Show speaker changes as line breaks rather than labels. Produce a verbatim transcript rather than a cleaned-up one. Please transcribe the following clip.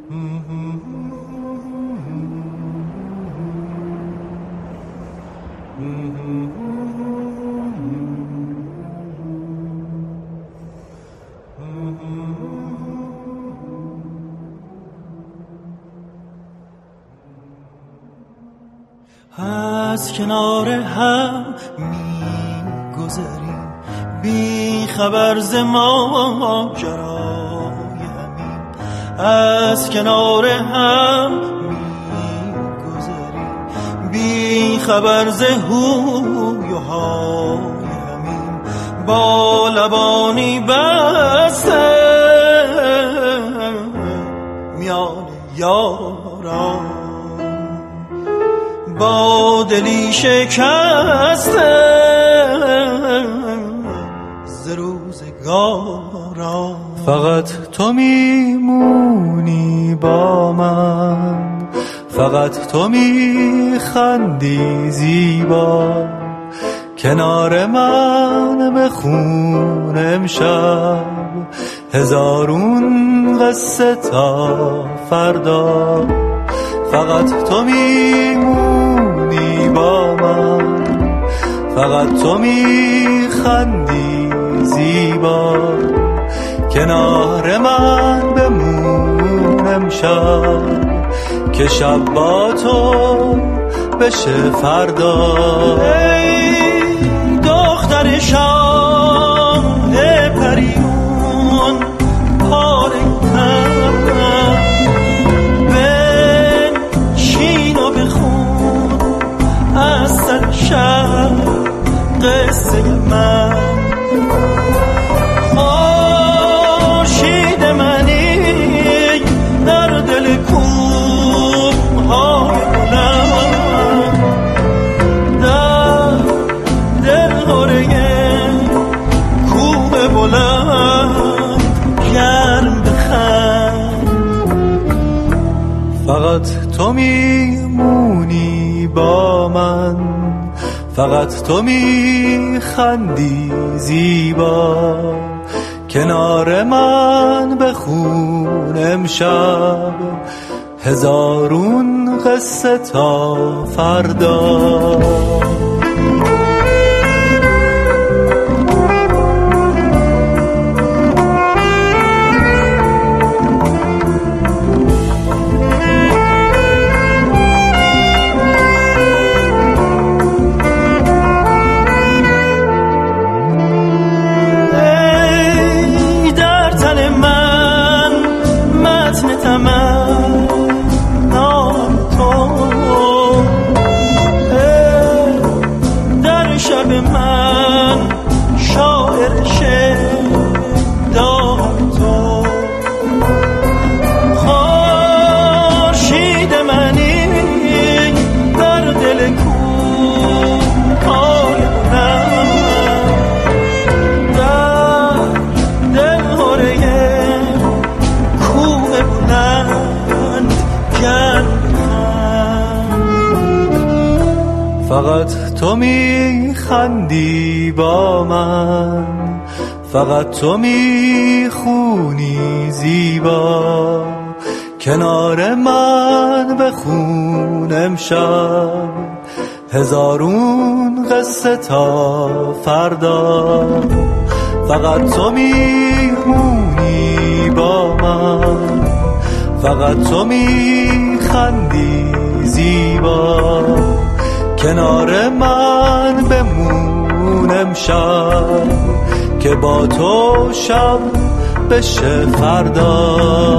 از کنار هم می گذریم بی خبر ز ماجرای همین. از کنار هم می گذریم بی خبر ز هوی و های همین. با لبانی بسته میان یاران، با دلی شکسته ز روزگاران.
فقط تو میمونی با من، فقط تو میخندی زیبا، کنار من بخون امشب هزارون قصه تا فردا. فقط تو میمونی با من، فقط تو میخندی زیبا، کنار من بمون امشب که شب با تو بشه فردا.
ای دختر شاه پریون پاره شب قصه من. خورشید منی در دل کوه‌های بلند، در دلهره کوه بلند گرم بخند.
فقط تو میمونی با من، فقط تو میخندی زیبا، کنار من بخون امشب هزارون قصه تا فردا. فقط تو میخندی با من، فقط تو میخونی زیبا، کنار من بخون امشب هزارون قصه تا فردا. فقط تو میمونی با من، فقط تو میخندی زیبا، کنار من بمون امشب که با تو شب بشه فردا.